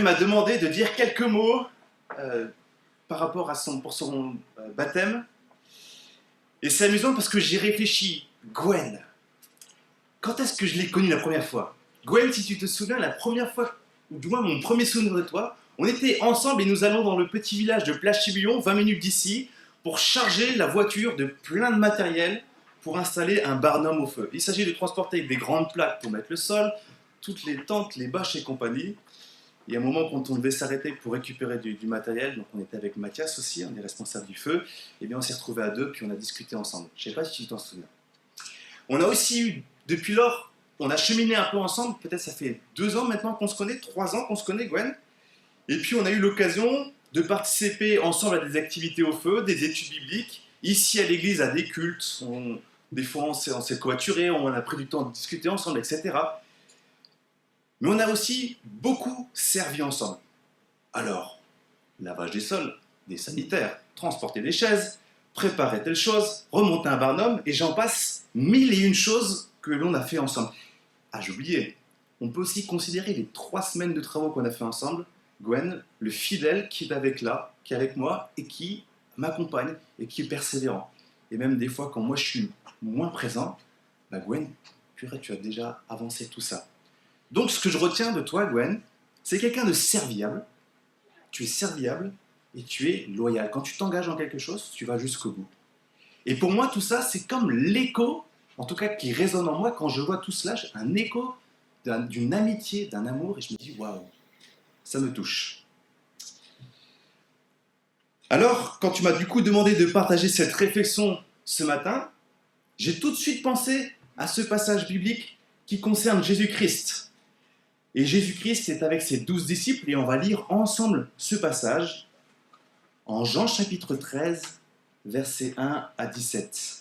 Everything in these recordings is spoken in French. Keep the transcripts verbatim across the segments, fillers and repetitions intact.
m'a demandé de dire quelques mots euh, par rapport à son, pour son euh, baptême. Et c'est amusant parce que j'ai réfléchi. Gwen, quand est-ce que je l'ai connue la première fois? Gwen, si tu te souviens, la première fois, ou du moins mon premier souvenir de toi, on était ensemble et nous allons dans le petit village de Plage-Chibillon, vingt minutes d'ici, pour charger la voiture de plein de matériel pour installer un barnum au feu. Il s'agit de transporter des grandes plaques pour mettre le sol, toutes les tentes, les bâches et compagnie. Et à un moment, quand on devait s'arrêter pour récupérer du, du matériel, donc on était avec Mathias aussi, on est responsable du feu, et bien on s'est retrouvés à deux, puis on a discuté ensemble. Je ne sais pas si tu t'en souviens. On a aussi eu, depuis lors, on a cheminé un peu ensemble, peut-être ça fait deux ans maintenant qu'on se connaît, trois ans qu'on se connaît, Gwen. Et puis on a eu l'occasion de participer ensemble à des activités au feu, des études bibliques, ici à l'église, à des cultes, on, des fois on s'est, on s'est coaturé, on a pris du temps de discuter ensemble, et cetera. Mais on a aussi beaucoup servi ensemble. Alors, lavage des sols, des sanitaires, transporter des chaises, préparer telle chose, remonter un barnum, et j'en passe mille et une choses que l'on a fait ensemble. Ah, j'ai oublié, on peut aussi considérer les trois semaines de travaux qu'on a fait ensemble, Gwen, le fidèle qui est avec là, qui est avec moi, et qui m'accompagne, et qui est persévérant. Et même des fois, quand moi je suis moins présent, bah Gwen, purée, tu as déjà avancé tout ça. Donc, ce que je retiens de toi, Gwen, c'est quelqu'un de serviable. Tu es serviable et tu es loyal. Quand tu t'engages dans quelque chose, tu vas jusqu'au bout. Et pour moi, tout ça, c'est comme l'écho, en tout cas qui résonne en moi quand je vois tout cela, un écho d'un, d'une amitié, d'un amour, et je me dis, waouh, ça me touche. Alors, quand tu m'as du coup demandé de partager cette réflexion ce matin, j'ai tout de suite pensé à ce passage biblique qui concerne Jésus-Christ. Et Jésus-Christ est avec ses douze disciples et on va lire ensemble ce passage en Jean chapitre treize, versets un à dix-sept.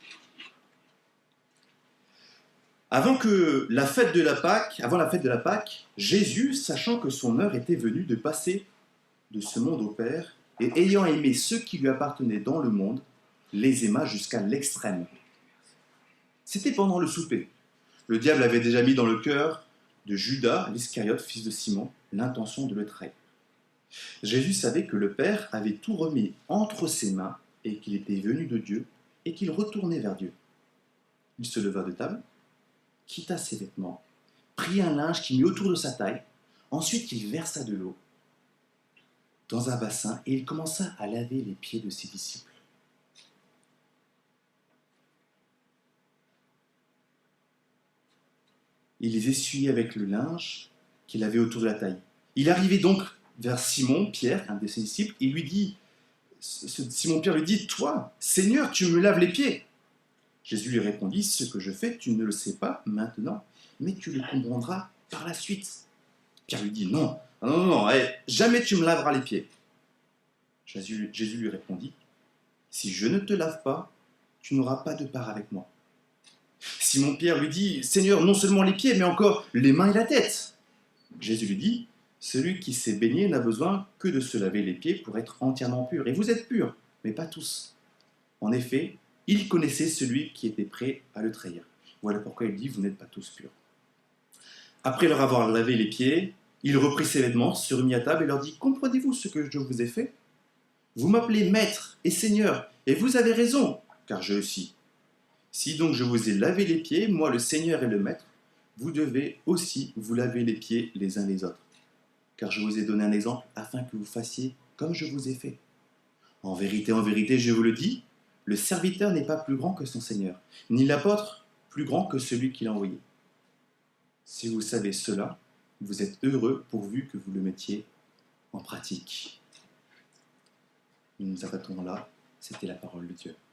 Avant que la fête de la Pâque, avant la fête de la Pâque, Jésus, sachant que son heure était venue de passer de ce monde au Père, et ayant aimé ceux qui lui appartenaient dans le monde, les aima jusqu'à l'extrême. C'était pendant le souper. Le diable avait déjà mis dans le cœur de Judas, l'Iscariote, fils de Simon, l'intention de le trahir. Jésus savait que le Père avait tout remis entre ses mains et qu'il était venu de Dieu et qu'il retournait vers Dieu. Il se leva de table, quitta ses vêtements, prit un linge qu'il mit autour de sa taille, ensuite il versa de l'eau dans un bassin et il commença à laver les pieds de ses disciples. Il les essuyait avec le linge qu'il avait autour de la taille. Il arrivait donc vers Simon, Pierre, un de ses disciples, et lui dit, Simon-Pierre lui dit, « Toi, Seigneur, tu me laves les pieds !» Jésus lui répondit, « Ce que je fais, tu ne le sais pas maintenant, mais tu le comprendras par la suite. » Pierre lui dit, « Non, non, non, non, hey, jamais tu me laveras les pieds. » Jésus, Jésus lui répondit, « Si je ne te lave pas, tu n'auras pas de part avec moi. » Simon-Pierre lui dit, « Seigneur, non seulement les pieds, mais encore les mains et la tête. » Jésus lui dit, « Celui qui s'est baigné n'a besoin que de se laver les pieds pour être entièrement pur. Et vous êtes purs, mais pas tous. » En effet, il connaissait celui qui était prêt à le trahir. Voilà pourquoi il dit, « Vous n'êtes pas tous purs. » Après leur avoir lavé les pieds, il reprit ses vêtements, se remit à table et leur dit, « Comprenez-vous ce que je vous ai fait? Vous m'appelez maître et seigneur, et vous avez raison, car je aussi. Si donc je vous ai lavé les pieds, moi le Seigneur et le Maître, vous devez aussi vous laver les pieds les uns les autres. Car je vous ai donné un exemple afin que vous fassiez comme je vous ai fait. En vérité, en vérité, je vous le dis, le serviteur n'est pas plus grand que son Seigneur, ni l'apôtre plus grand que celui qui l'a envoyé. Si vous savez cela, vous êtes heureux pourvu que vous le mettiez en pratique. » Nous nous arrêtons là, c'était la parole de Dieu.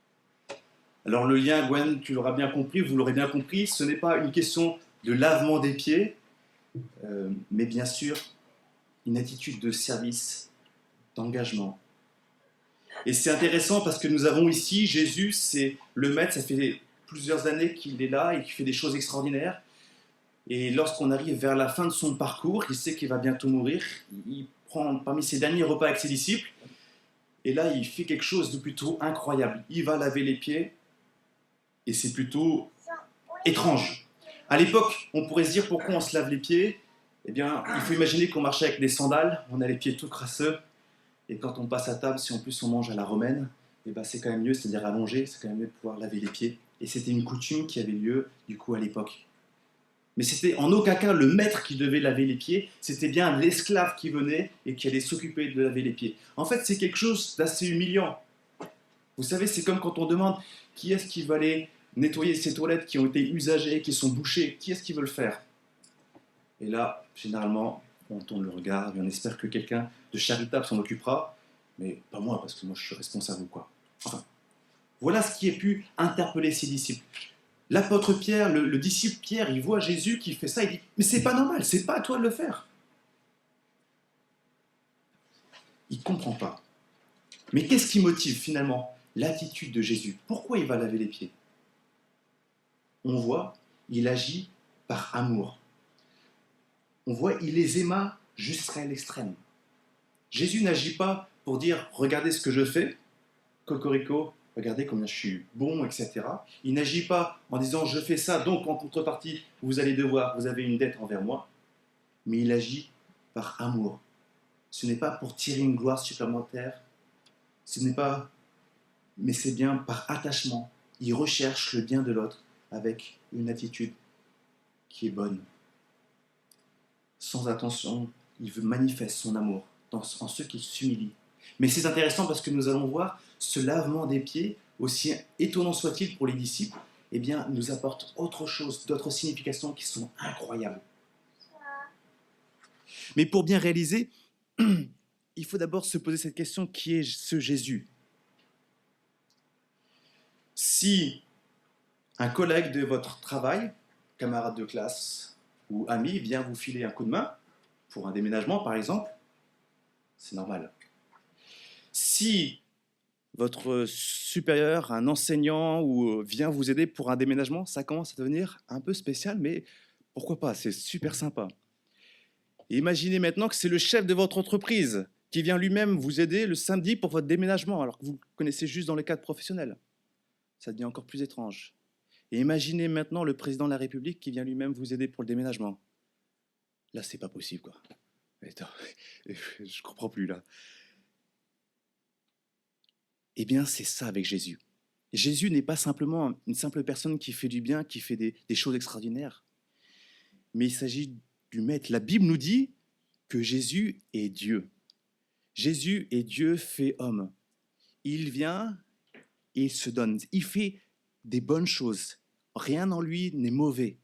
Alors le lien, Gwen, tu l'auras bien compris, vous l'aurez bien compris, ce n'est pas une question de lavement des pieds, euh, mais bien sûr une attitude de service, d'engagement. Et c'est intéressant parce que nous avons ici, Jésus, c'est le Maître, ça fait plusieurs années qu'il est là et qu'il fait des choses extraordinaires. Et lorsqu'on arrive vers la fin de son parcours, il sait qu'il va bientôt mourir, il prend parmi ses derniers repas avec ses disciples, et là il fait quelque chose de plutôt incroyable. Il va laver les pieds, et c'est plutôt étrange. À l'époque, on pourrait se dire pourquoi on se lave les pieds. Eh bien, il faut imaginer qu'on marchait avec des sandales, on a les pieds tout crasseux, et quand on passe à table, si en plus on mange à la romaine, eh ben c'est quand même mieux, c'est-à-dire allongé, c'est quand même mieux de pouvoir laver les pieds. Et c'était une coutume qui avait lieu, du coup, à l'époque. Mais c'était en aucun cas le maître qui devait laver les pieds, c'était bien l'esclave qui venait et qui allait s'occuper de laver les pieds. En fait, c'est quelque chose d'assez humiliant. Vous savez, c'est comme quand on demande qui est-ce qui va aller nettoyer ces toilettes qui ont été usagées, qui sont bouchées, qui est-ce qui veut le faire? Et là, généralement, on tourne le regard et on espère que quelqu'un de charitable s'en occupera, mais pas moi, parce que moi je suis responsable ou quoi. Enfin, voilà ce qui a pu interpeller ses disciples. L'apôtre Pierre, le, le disciple Pierre, il voit Jésus qui fait ça, il dit « Mais c'est pas normal, c'est pas à toi de le faire !» Il ne comprend pas. Mais qu'est-ce qui motive finalement l'attitude de Jésus? Pourquoi il va laver les pieds? On voit, il agit par amour. On voit, il les aima jusqu'à l'extrême. Jésus n'agit pas pour dire « Regardez ce que je fais, cocorico, regardez combien je suis bon, et cetera » Il n'agit pas en disant « Je fais ça, donc en contrepartie, vous allez devoir, vous avez une dette envers moi. » Mais il agit par amour. Ce n'est pas pour tirer une gloire supplémentaire, ce n'est pas, mais c'est bien par attachement. Il recherche le bien de l'autre avec une attitude qui est bonne. Sans attention, il manifeste son amour dans, en ceux qui s'humilient. Mais c'est intéressant parce que nous allons voir ce lavement des pieds, aussi étonnant soit-il pour les disciples, eh bien, nous apporte autre chose, d'autres significations qui sont incroyables. Mais pour bien réaliser, il faut d'abord se poser cette question, qui est ce Jésus? Si un collègue de votre travail, camarade de classe ou ami vient vous filer un coup de main, pour un déménagement par exemple, c'est normal. Si votre supérieur, un enseignant, ou vient vous aider pour un déménagement, ça commence à devenir un peu spécial, mais pourquoi pas, c'est super sympa. Et imaginez maintenant que c'est le chef de votre entreprise qui vient lui-même vous aider le samedi pour votre déménagement, alors que vous le connaissez juste dans le cadre professionnel. Ça devient encore plus étrange. Et imaginez maintenant le président de la République qui vient lui-même vous aider pour le déménagement. Là, c'est pas possible, quoi. Attends, je comprends plus, là. Eh bien, c'est ça avec Jésus. Jésus n'est pas simplement une simple personne qui fait du bien, qui fait des, des choses extraordinaires. Mais il s'agit du Maître. La Bible nous dit que Jésus est Dieu. Jésus est Dieu fait homme. Il vient et il se donne. Il fait des bonnes choses. Rien en lui n'est mauvais.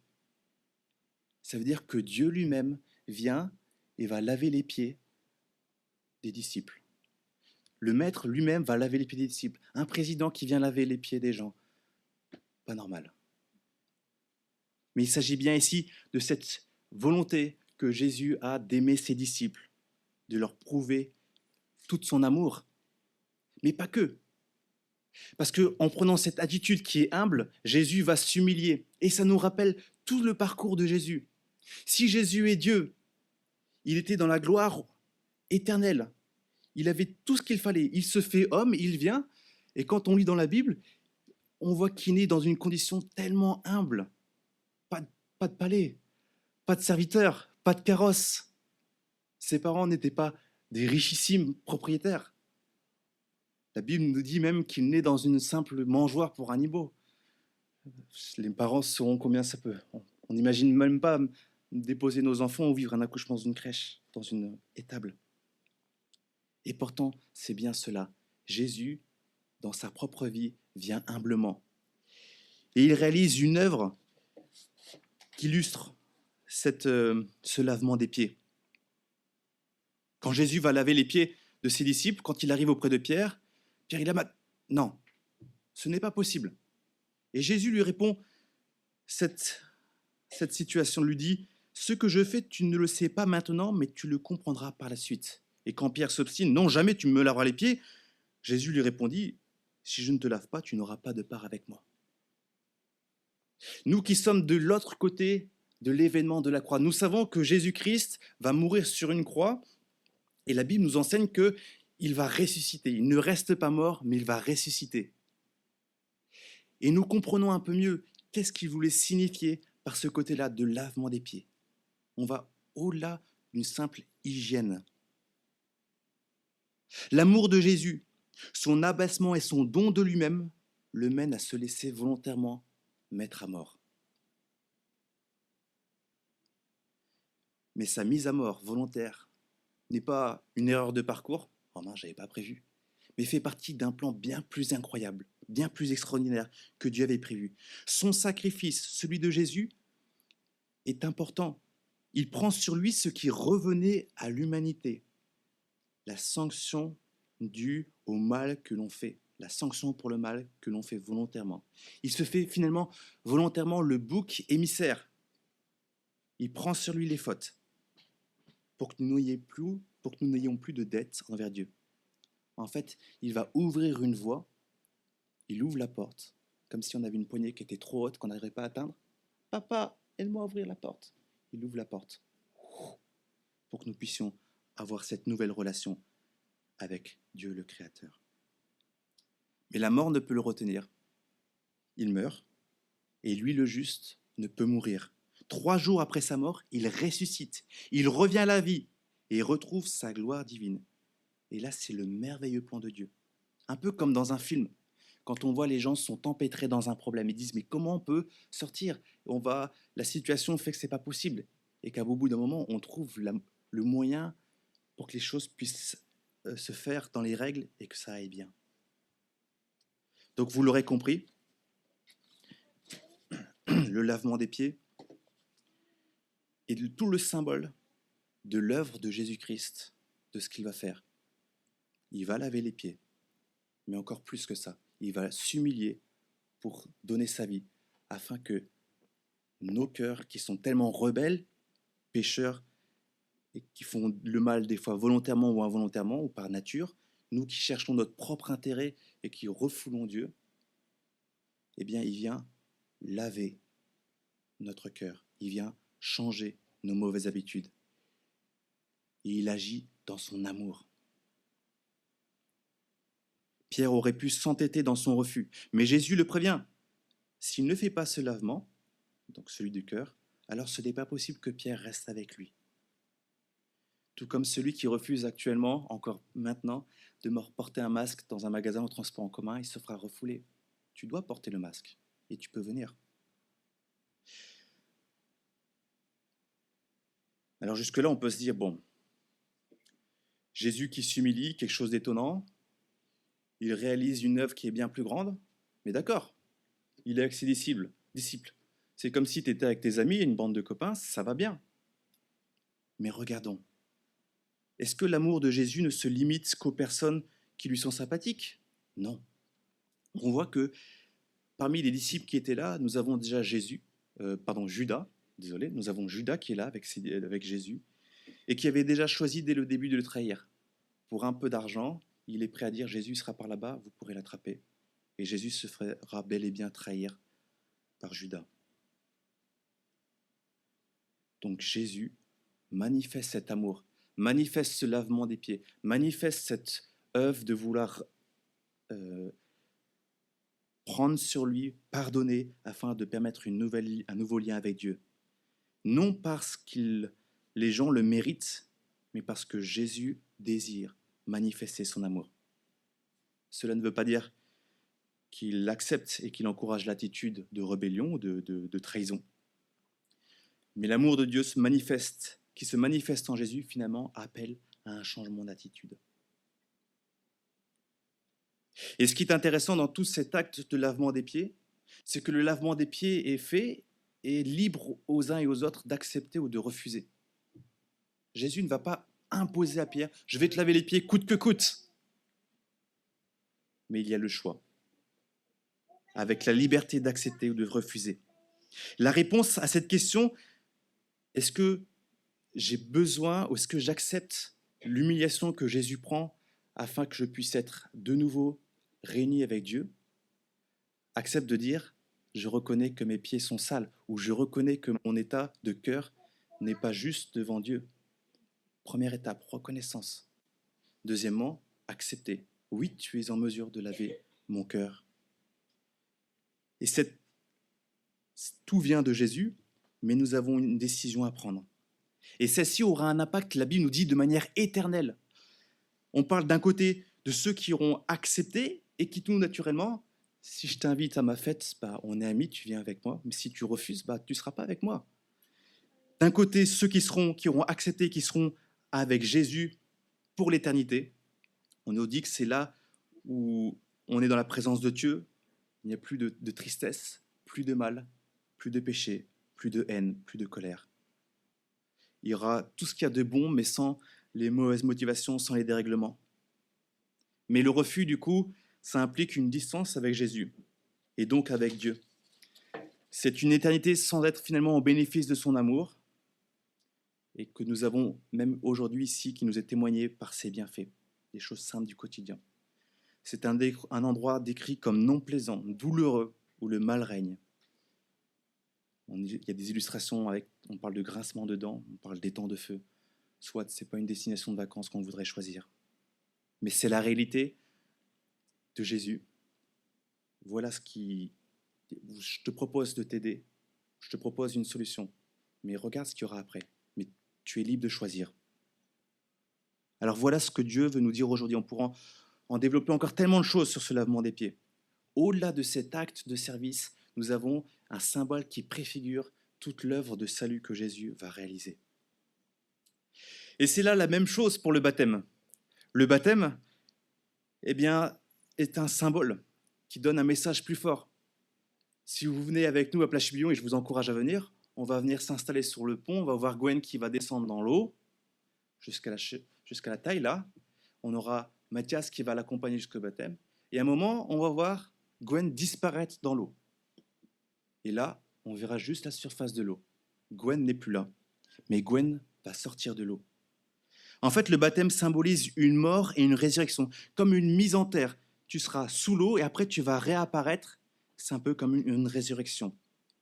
Ça veut dire que Dieu lui-même vient et va laver les pieds des disciples. Le maître lui-même va laver les pieds des disciples. Un président qui vient laver les pieds des gens. Pas normal. Mais il s'agit bien ici de cette volonté que Jésus a d'aimer ses disciples, de leur prouver tout son amour. Mais pas que. Parce qu'en prenant cette attitude qui est humble, Jésus va s'humilier. Et ça nous rappelle tout le parcours de Jésus. Si Jésus est Dieu, il était dans la gloire éternelle. Il avait tout ce qu'il fallait. Il se fait homme, il vient. Et quand on lit dans la Bible, on voit qu'il est dans une condition tellement humble. Pas, pas de palais, pas de serviteurs, pas de carrosse. Ses parents n'étaient pas des richissimes propriétaires. La Bible nous dit même qu'il naît dans une simple mangeoire pour animaux. Les parents sauront combien ça peut. On n'imagine même pas déposer nos enfants ou vivre un accouchement dans une crèche, dans une étable. Et pourtant, c'est bien cela. Jésus, dans sa propre vie, vient humblement. Et il réalise une œuvre qui illustre cette, euh, ce lavement des pieds. Quand Jésus va laver les pieds de ses disciples, quand il arrive auprès de Pierre, Pierre, il a « Non, ce n'est pas possible. » Et Jésus lui répond, cette, cette situation lui dit « Ce que je fais, tu ne le sais pas maintenant, mais tu le comprendras par la suite. » Et quand Pierre s'obstine, « Non, jamais tu me laveras les pieds », Jésus lui répondit, « Si je ne te lave pas, tu n'auras pas de part avec moi. » Nous qui sommes de l'autre côté de l'événement de la croix, nous savons que Jésus-Christ va mourir sur une croix et la Bible nous enseigne qu'il va ressusciter. Il ne reste pas mort, mais il va ressusciter. Et nous comprenons un peu mieux qu'est-ce qu'il voulait signifier par ce côté-là de lavement des pieds. On va au-delà d'une simple hygiène. L'amour de Jésus, son abaissement et son don de lui-même le mènent à se laisser volontairement mettre à mort. Mais sa mise à mort volontaire n'est pas une erreur de parcours, oh mince, je n'avais pas prévu, mais fait partie d'un plan bien plus incroyable, bien plus extraordinaire que Dieu avait prévu. Son sacrifice, celui de Jésus, est important. Il prend sur lui ce qui revenait à l'humanité, la sanction due au mal que l'on fait, la sanction pour le mal que l'on fait volontairement. Il se fait finalement volontairement le bouc émissaire. Il prend sur lui les fautes pour que nous n'ayons plus, pour que nous n'ayons plus de dettes envers Dieu. En fait, il va ouvrir une voie, il ouvre la porte, comme si on avait une poignée qui était trop haute, qu'on n'arriverait pas à atteindre. Papa, aide-moi à ouvrir la porte. Il ouvre la porte pour que nous puissions avoir cette nouvelle relation avec Dieu le Créateur. Mais la mort ne peut le retenir. Il meurt, et lui le juste ne peut mourir. Trois jours après sa mort, il ressuscite, il revient à la vie et retrouve sa gloire divine. Et là, c'est le merveilleux plan de Dieu. Un peu comme dans un film, quand on voit les gens sont empêtrés dans un problème, ils disent mais comment on peut sortir? On va, la situation fait que c'est pas possible, et qu'à bout d'un moment, on trouve la, le moyen pour que les choses puissent euh, se faire dans les règles et que ça aille bien. Donc vous l'aurez compris, le lavement des pieds est tout le symbole de l'œuvre de Jésus-Christ, de ce qu'il va faire. Il va laver les pieds, mais encore plus que ça, il va s'humilier pour donner sa vie, afin que nos cœurs, qui sont tellement rebelles, pécheurs, et qui font le mal des fois volontairement ou involontairement, ou par nature, nous qui cherchons notre propre intérêt et qui refoulons Dieu, eh bien, il vient laver notre cœur, il vient changer nos mauvaises habitudes. Et il agit dans son amour. Pierre aurait pu s'entêter dans son refus, mais Jésus le prévient. S'il ne fait pas ce lavement, donc celui du cœur, alors ce n'est pas possible que Pierre reste avec lui. Tout comme celui qui refuse actuellement, encore maintenant, de me porter un masque dans un magasin au transport en commun, il se fera refouler. Tu dois porter le masque et tu peux venir. Alors jusque-là, on peut se dire, bon, Jésus qui s'humilie, quelque chose d'étonnant, il réalise une œuvre qui est bien plus grande, mais d'accord, il est avec ses disciples. disciples. C'est comme si tu étais avec tes amis et une bande de copains, ça va bien. Mais regardons, est-ce que l'amour de Jésus ne se limite qu'aux personnes qui lui sont sympathiques? Non. On voit que parmi les disciples qui étaient là, nous avons déjà Jésus, euh, pardon, Judas, désolé, nous avons Judas qui est là avec, avec Jésus, et qui avait déjà choisi dès le début de le trahir. Pour un peu d'argent, il est prêt à dire Jésus sera par là-bas, vous pourrez l'attraper. Et Jésus se fera bel et bien trahir par Judas. Donc Jésus manifeste cet amour, manifeste ce lavement des pieds, manifeste cette œuvre de vouloir euh, prendre sur lui, pardonner, afin de permettre une nouvelle, un nouveau lien avec Dieu. Non parce que les gens le méritent, mais parce que Jésus désire manifester son amour. Cela ne veut pas dire qu'il accepte et qu'il encourage l'attitude de rébellion ou de, de, de trahison. Mais l'amour de Dieu se manifeste, qui se manifeste en Jésus, finalement, appelle à un changement d'attitude. Et ce qui est intéressant dans tout cet acte de lavement des pieds, c'est que le lavement des pieds est fait et libre aux uns et aux autres d'accepter ou de refuser. Jésus ne va pas imposer à Pierre « je vais te laver les pieds coûte que coûte ». Mais il y a le choix, avec la liberté d'accepter ou de refuser. La réponse à cette question, est-ce que j'ai besoin ou est-ce que j'accepte l'humiliation que Jésus prend afin que je puisse être de nouveau réuni avec Dieu? Accepte de dire, je reconnais que mes pieds sont sales ou je reconnais que mon état de cœur n'est pas juste devant Dieu. Première étape, reconnaissance. Deuxièmement, accepter. Oui, tu es en mesure de laver mon cœur. Et cette... tout vient de Jésus, mais nous avons une décision à prendre. Et celle-ci aura un impact, la Bible nous dit, de manière éternelle. On parle d'un côté de ceux qui auront accepté et qui tout naturellement, si je t'invite à ma fête, bah, on est amis, tu viens avec moi. Mais si tu refuses, bah, tu ne seras pas avec moi. D'un côté, ceux qui, seront, qui auront accepté, qui seront avec Jésus pour l'éternité. On nous dit que c'est là où on est dans la présence de Dieu. Il n'y a plus de, de tristesse, plus de mal, plus de péché, plus de haine, plus de colère. Il y aura tout ce qu'il y a de bon, mais sans les mauvaises motivations, sans les dérèglements. Mais le refus, du coup, ça implique une distance avec Jésus, et donc avec Dieu. C'est une éternité sans être finalement au bénéfice de son amour, et que nous avons même aujourd'hui ici, qui nous est témoigné par ses bienfaits, des choses simples du quotidien. C'est un, dé- un endroit décrit comme non plaisant, douloureux, où le mal règne. On, il y a des illustrations, avec, on parle de grincement de dents, on parle des temps de feu. Soit ce n'est pas une destination de vacances qu'on voudrait choisir. Mais c'est la réalité de Jésus. Voilà ce qui... Je te propose de t'aider, je te propose une solution, mais regarde ce qu'il y aura après. Mais tu es libre de choisir. Alors voilà ce que Dieu veut nous dire aujourd'hui. On pourra en développer encore tellement de choses sur ce lavement des pieds. Au-delà de cet acte de service, nous avons un symbole qui préfigure toute l'œuvre de salut que Jésus va réaliser. Et c'est là la même chose pour le baptême. Le baptême, eh bien, est un symbole qui donne un message plus fort. Si vous venez avec nous à Plage-Chibillon, et je vous encourage à venir, on va venir s'installer sur le pont, on va voir Gwen qui va descendre dans l'eau jusqu'à la, jusqu'à la taille là. On aura Mathias qui va l'accompagner jusqu'au baptême. Et à un moment, on va voir Gwen disparaître dans l'eau. Et là, on verra juste la surface de l'eau. Gwen n'est plus là, mais Gwen va sortir de l'eau. En fait, le baptême symbolise une mort et une résurrection, comme une mise en terre. Tu seras sous l'eau et après tu vas réapparaître. C'est un peu comme une, une résurrection.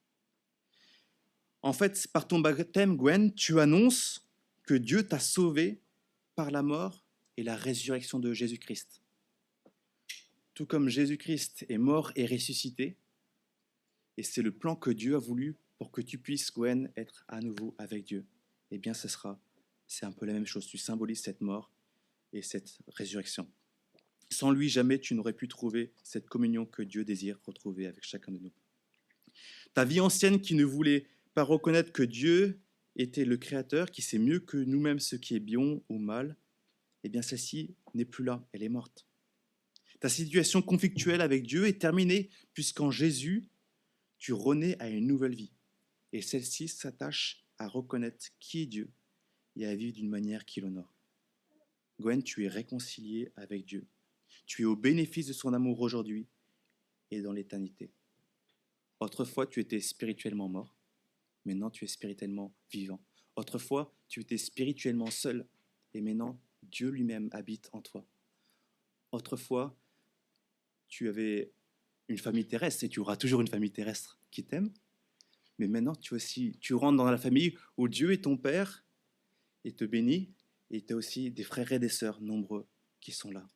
En fait, par ton baptême, Gwen, tu annonces que Dieu t'a sauvé par la mort et la résurrection de Jésus-Christ. Tout comme Jésus-Christ est mort et ressuscité, et c'est le plan que Dieu a voulu pour que tu puisses, Gwen, être à nouveau avec Dieu. Eh bien, ce sera, c'est un peu la même chose. Tu symbolises cette mort et cette résurrection. Sans lui, jamais tu n'aurais pu trouver cette communion que Dieu désire retrouver avec chacun de nous. Ta vie ancienne qui ne voulait pas reconnaître que Dieu était le Créateur, qui sait mieux que nous-mêmes ce qui est bien ou mal, eh bien celle-ci n'est plus là, elle est morte. Ta situation conflictuelle avec Dieu est terminée, puisqu'en Jésus, tu renais à une nouvelle vie. Et celle-ci s'attache à reconnaître qui est Dieu et à vivre d'une manière qui l'honore. Gwen, tu es réconcilié avec Dieu. Tu es au bénéfice de son amour aujourd'hui et dans l'éternité. Autrefois, tu étais spirituellement mort. Maintenant, tu es spirituellement vivant. Autrefois, tu étais spirituellement seul. Et maintenant, Dieu lui-même habite en toi. Autrefois, tu avais une famille terrestre et tu auras toujours une famille terrestre qui t'aime. Mais maintenant, tu, aussi, tu rentres dans la famille où Dieu est ton Père et te bénit. Et tu as aussi des frères et des sœurs nombreux qui sont là.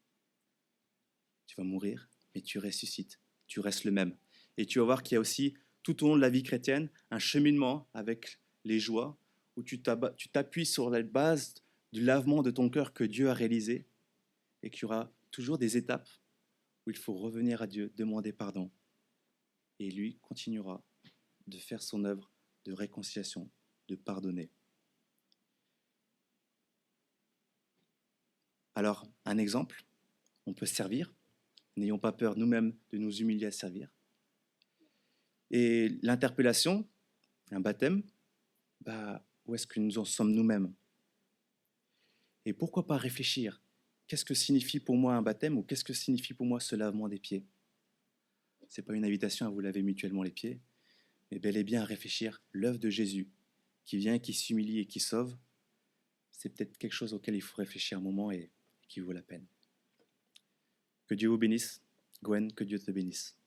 Tu vas mourir, mais tu ressuscites. Tu restes le même. Et tu vas voir qu'il y a aussi, tout au long de la vie chrétienne, un cheminement avec les joies où tu t'appuies sur la base du lavement de ton cœur que Dieu a réalisé et qu'il y aura toujours des étapes où il faut revenir à Dieu, demander pardon. Et lui continuera de faire son œuvre de réconciliation, de pardonner. Alors, un exemple, on peut servir. N'ayons pas peur nous-mêmes de nous humilier à servir. Et l'interpellation, un baptême, bah, où est-ce que nous en sommes nous-mêmes? Et pourquoi pas réfléchir? Qu'est-ce que signifie pour moi un baptême ou qu'est-ce que signifie pour moi ce lavement des pieds? Ce n'est pas une invitation à vous laver mutuellement les pieds, mais bel et bien à réfléchir l'œuvre de Jésus qui vient, qui s'humilie et qui sauve. C'est peut-être quelque chose auquel il faut réfléchir un moment et qui vaut la peine. Que Dieu vous bénisse. Gwen, que Dieu te bénisse.